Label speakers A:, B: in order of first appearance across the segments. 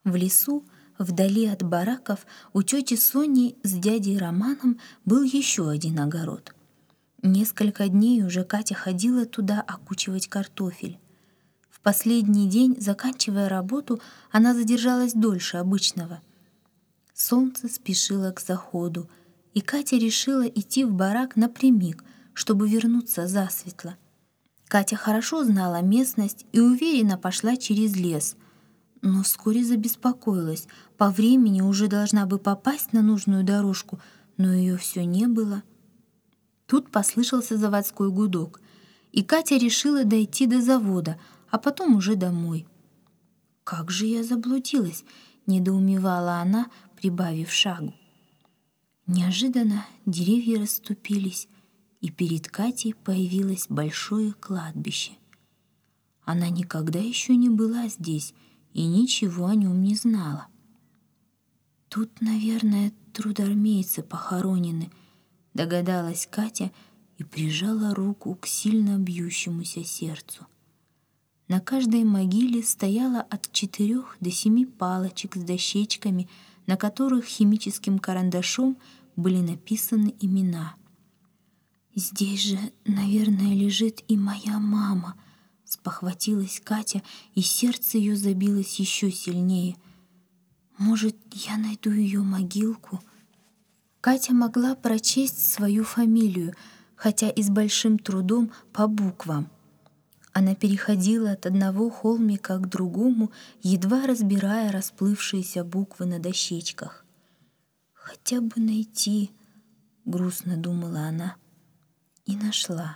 A: В лесу, вдали от бараков, у тети Сони с дядей Романом был еще один огород. Несколько дней уже Катя ходила туда окучивать картофель. В последний день, заканчивая работу, она задержалась дольше обычного. Солнце спешило к заходу, и Катя решила идти в барак напрямик, чтобы вернуться засветло. Катя хорошо знала местность и уверенно пошла через лес, но вскоре забеспокоилась. По времени уже должна бы попасть на нужную дорожку, но ее все не было. Тут послышался заводской гудок, и Катя решила дойти до завода, а потом уже домой. «Как же я заблудилась!» — недоумевала она, прибавив шагу. Неожиданно деревья расступились, и перед Катей появилось большое кладбище. Она никогда еще не была здесь и ничего о нем не знала. «Тут, наверное, трудармейцы похоронены», — догадалась Катя и прижала руку к сильно бьющемуся сердцу. На каждой могиле стояло от 4 до 7 палочек с дощечками, на которых химическим карандашом были написаны имена. «Здесь же, наверное, лежит и моя мама», — спохватилась Катя, и сердце ее забилось еще сильнее. «Может, я найду ее могилку?» Катя могла прочесть свою фамилию, хотя и с большим трудом по буквам. Она переходила от одного холмика к другому, едва разбирая расплывшиеся буквы на дощечках. «Хотя бы найти», — грустно думала она, и нашла.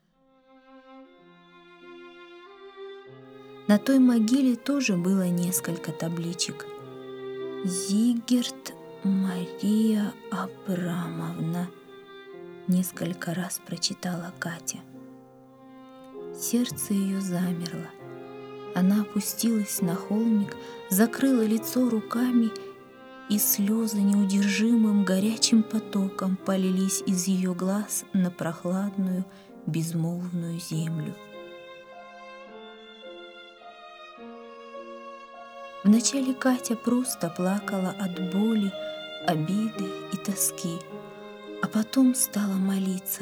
A: На той могиле тоже было несколько табличек. «Зигерт Мария Абрамовна», — несколько раз прочитала Катя. Сердце ее замерло. Она опустилась на холмик, закрыла лицо руками, и слезы неудержимым горячим потоком полились из ее глаз на прохладную, безмолвную землю. Вначале Катя просто плакала от боли, обиды и тоски, а потом стала молиться.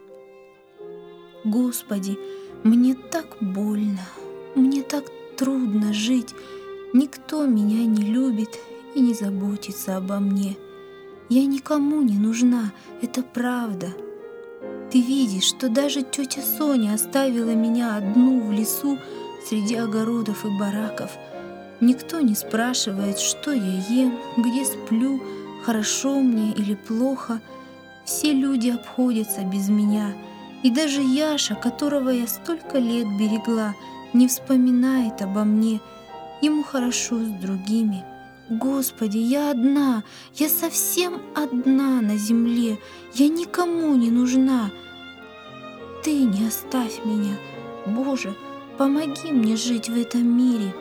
A: «Господи, мне так больно, мне так трудно жить, никто меня не любит и не заботится обо мне. Я никому не нужна, это правда. Ты видишь, что даже тетя Соня оставила меня одну в лесу среди огородов и бараков. Никто не спрашивает, что я ем, где сплю, хорошо мне или плохо. Все люди обходятся без меня. И даже Яша, которого я столько лет берегла, не вспоминает обо мне. Ему хорошо с другими. Господи, я одна, я совсем одна на земле. Я никому не нужна. Ты не оставь меня. Боже, помоги мне жить в этом мире».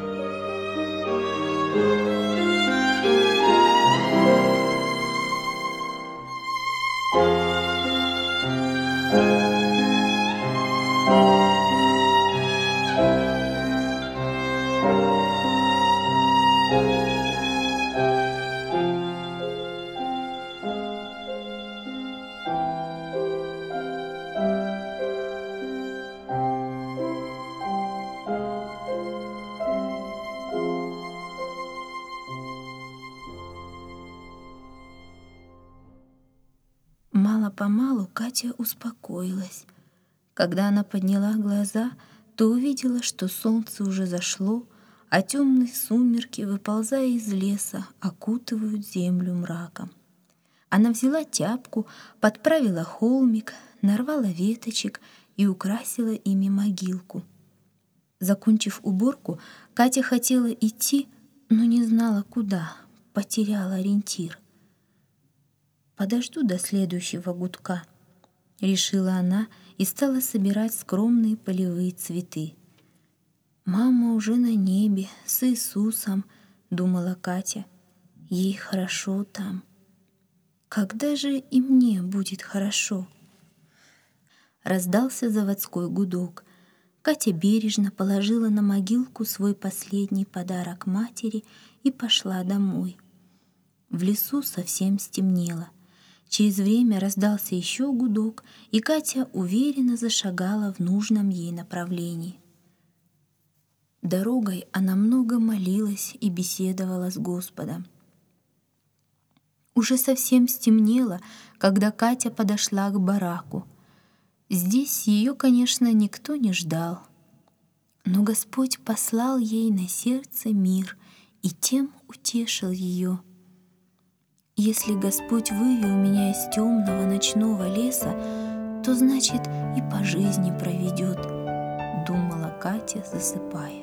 A: Мало-помалу Катя успокоилась. Когда она подняла глаза, то увидела, что солнце уже зашло, а темные сумерки, выползая из леса, окутывают землю мраком. Она взяла тяпку, подправила холмик, нарвала веточек и украсила ими могилку. Закончив уборку, Катя хотела идти, но не знала куда, потеряла ориентир. «Подожду до следующего гудка», — решила она и стала собирать скромные полевые цветы. «Мама уже на небе, с Иисусом», — думала Катя. «Ей хорошо там. Когда же и мне будет хорошо?» Раздался заводской гудок. Катя бережно положила на могилку свой последний подарок матери и пошла домой. В лесу совсем стемнело. Через время раздался еще гудок, и Катя уверенно зашагала в нужном ей направлении. Дорогой она много молилась и беседовала с Господом. Уже совсем стемнело, когда Катя подошла к бараку. Здесь ее, конечно, никто не ждал. Но Господь послал ей на сердце мир и тем утешил ее. «Если Господь вывел меня из темного ночного леса, то значит и по жизни проведет», — думала Катя, засыпая.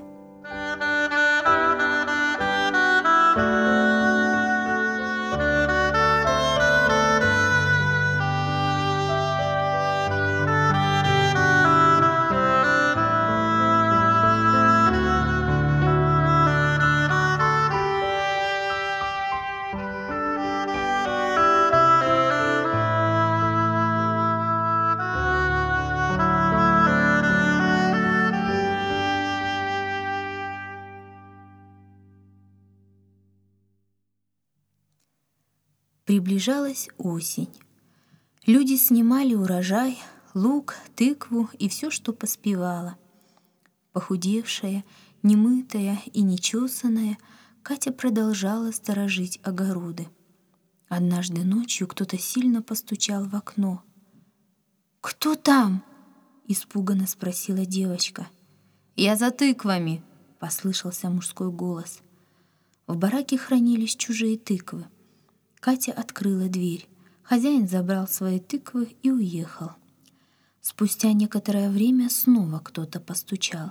A: Приближалась осень. Люди снимали урожай, лук, тыкву и все, что поспевало. Похудевшая, немытая и нечесанная, Катя продолжала сторожить огороды. Однажды ночью кто-то сильно постучал в окно. «Кто там?» — испуганно спросила девочка. «Я за тыквами», — послышался мужской голос. В бараке хранились чужие тыквы. Катя открыла дверь. Хозяин забрал свои тыквы и уехал. Спустя некоторое время снова кто-то постучал.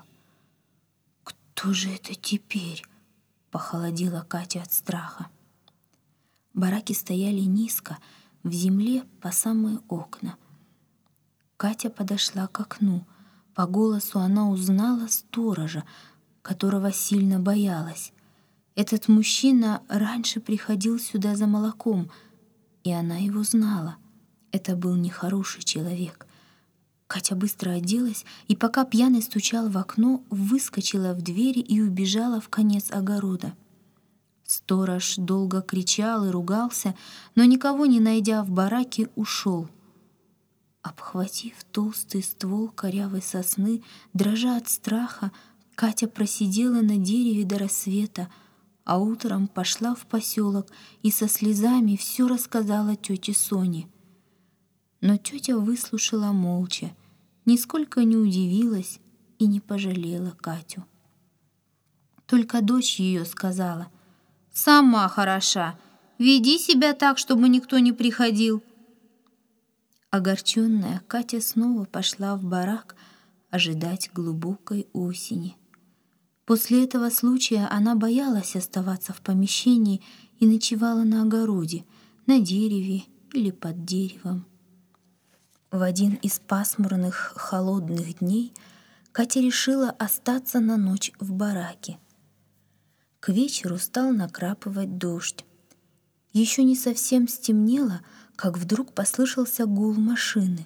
A: «Кто же это теперь?» — похолодела Катя от страха. Бараки стояли низко, в земле по самые окна. Катя подошла к окну. По голосу она узнала сторожа, которого сильно боялась. Этот мужчина раньше приходил сюда за молоком, и она его знала. Это был нехороший человек. Катя быстро оделась, и пока пьяный стучал в окно, выскочила в двери и убежала в конец огорода. Сторож долго кричал и ругался, но никого не найдя в бараке, ушел. Обхватив толстый ствол корявой сосны, дрожа от страха, Катя просидела на дереве до рассвета, а утром пошла в поселок и со слезами все рассказала тете Соне. Но тетя выслушала молча, нисколько не удивилась и не пожалела Катю. Только дочь ее сказала: «Сама хороша, веди себя так, чтобы никто не приходил». Огорченная, Катя снова пошла в барак ожидать глубокой осени. После этого случая она боялась оставаться в помещении и ночевала на огороде, на дереве или под деревом. В один из пасмурных, холодных дней Катя решила остаться на ночь в бараке. К вечеру стал накрапывать дождь. Еще не совсем стемнело, как вдруг послышался гул машины.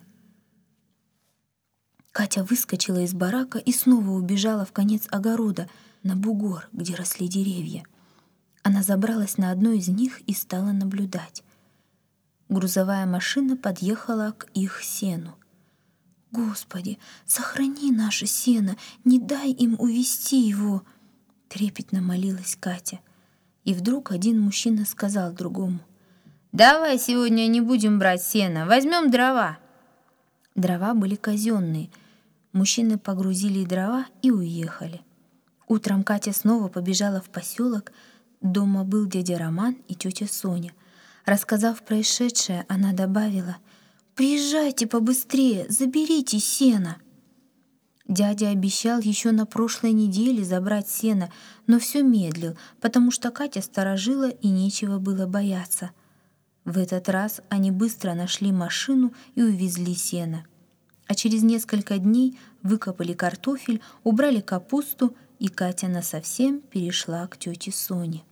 A: Катя выскочила из барака и снова убежала в конец огорода, на бугор, где росли деревья. Она забралась на одно из них и стала наблюдать. Грузовая машина подъехала к их сену. «Господи, сохрани наше сено, не дай им увести его!» — трепетно молилась Катя. И вдруг один мужчина сказал другому: «Давай сегодня не будем брать сено, возьмем дрова». Дрова были казенные. Мужчины погрузили дрова и уехали. Утром Катя снова побежала в поселок. Дома был дядя Роман и тетя Соня. Рассказав происшедшее, она добавила: «Приезжайте побыстрее, заберите сено». Дядя обещал еще на прошлой неделе забрать сено, но все медлил, потому что Катя сторожила и нечего было бояться. В этот раз они быстро нашли машину и увезли сено. А через несколько дней выкопали картофель, убрали капусту, и Катя насовсем перешла к тете Соне.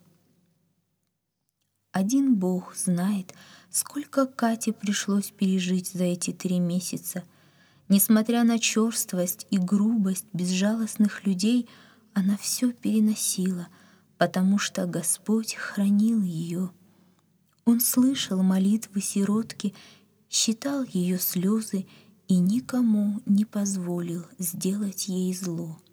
A: Один Бог знает, сколько Кате пришлось пережить за эти 3 месяца. Несмотря на черствость и грубость безжалостных людей, она все переносила, потому что Господь хранил ее. Он слышал молитвы сиротки, считал ее слезы и никому не позволил сделать ей зло.